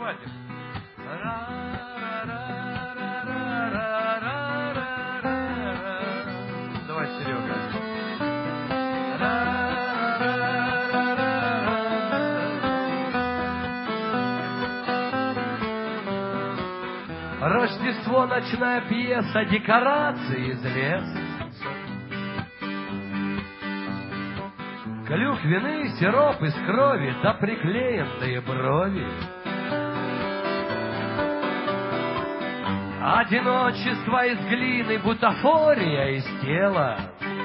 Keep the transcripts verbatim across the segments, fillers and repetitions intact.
хватит. Давай, Серега. Рождество, ночная пьеса, декорации из леса. Клюквенный сироп из крови, да приклеенные брови. Одиночество из глины, бутафория из тела.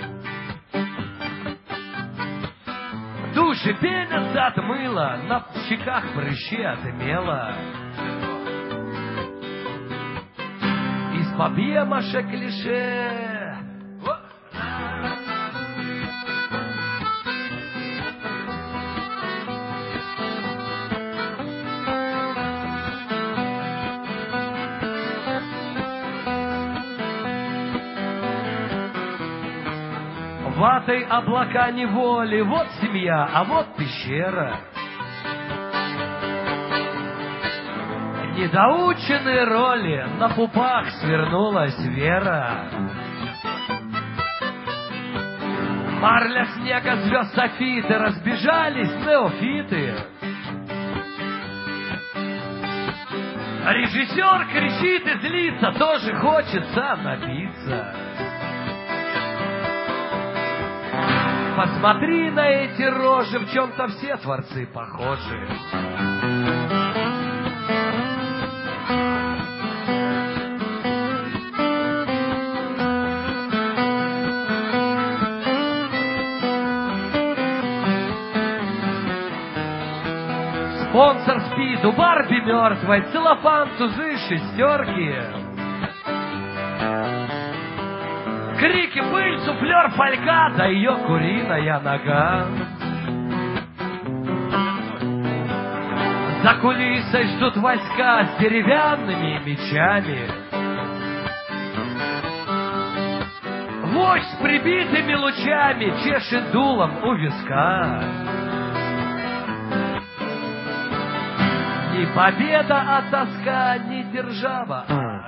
Души пенятся от мыла, на щеках прыщи от мела. Из папье-маше клише. Ватой облака неволи, вот семья, а вот пещера. Недоученные роли, на пупах свернулась вера. Марля снега звезд софиты, разбежались неофиты. Режиссер кричит и злится, тоже хочется напиться. Посмотри на эти рожи, в чем-то все творцы похожи. Спонсор спит, у Барби мертвой, целлофан, тузы, шестерки. Крики, пыль, суфлер, фольга, да ее куриная нога. За кулисой ждут войска с деревянными мечами. Вождь с прибитыми лучами чешет дулом у виска. Ни победа, а тоска, ни держава.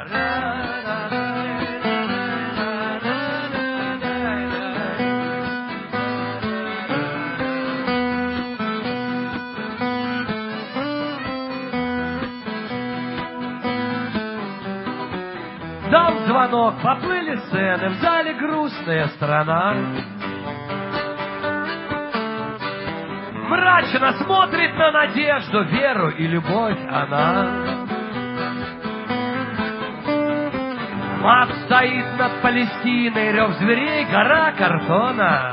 Дал звонок, поплыли сцены, в зале грустная страна. Мрачно смотрит на надежду, веру и любовь она. Мат стоит над Палестиной, рев зверей, гора картона.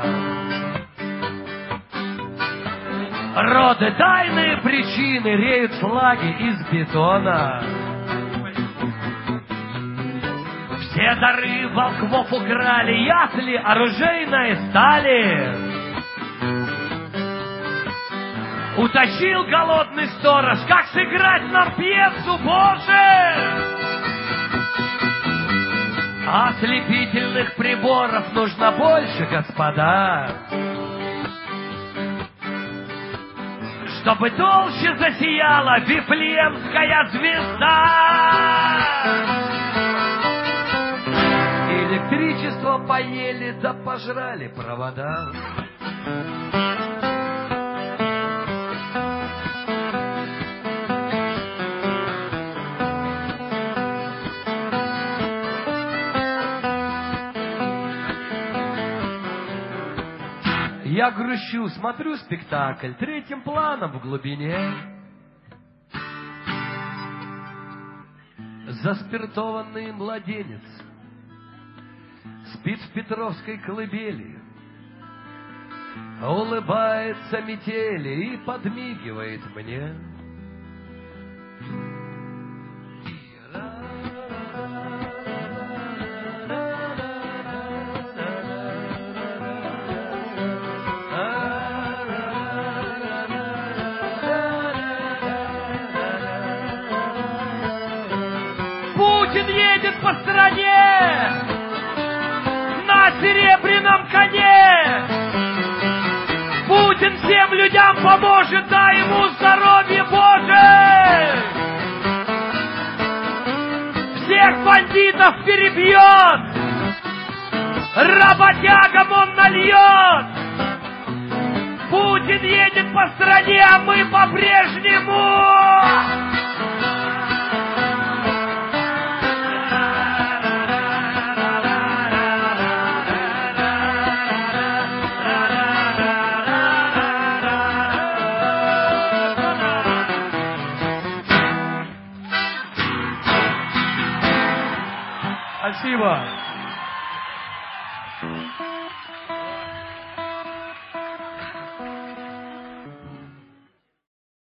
Роды, тайные причины, реют флаги из бетона. Все дары волквов украли, ясли оружейной стали. Утащил голодный сторож, как сыграть нам пьесу, Боже! Ослепительных приборов нужно больше, господа, чтобы толще засияла Вифлеемская звезда. Электричество поели, да пожрали провода. Я грущу, смотрю спектакль третьим планом в глубине. Заспиртованный младенец спит в Петровской колыбели, улыбается метели и подмигивает мне. Путин едет по стране на серебряном коне. Путин всем людям поможет, дай ему здоровье, Боже! пьет, работягам он нальет. Путин едет по стране, а мы по-прежнему. Спасибо.